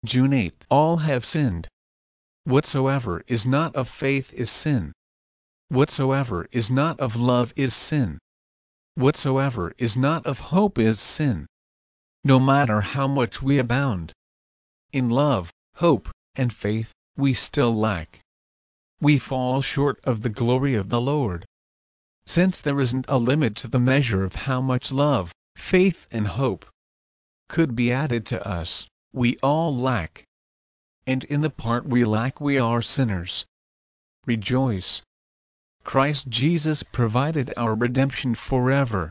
June 8. All have sinned. Whatsoever is not of faith is sin. Whatsoever is not of love is sin. Whatsoever is not of hope is sin. No matter how much we abound in love, hope, and faith, we still lack. We fall short of the glory of the Lord. Since there isn't a limit to the measure of how much love, faith, and hope could be added to us, we all lack. And in the part we lack we are sinners. Rejoice! Christ Jesus provided our redemption forever.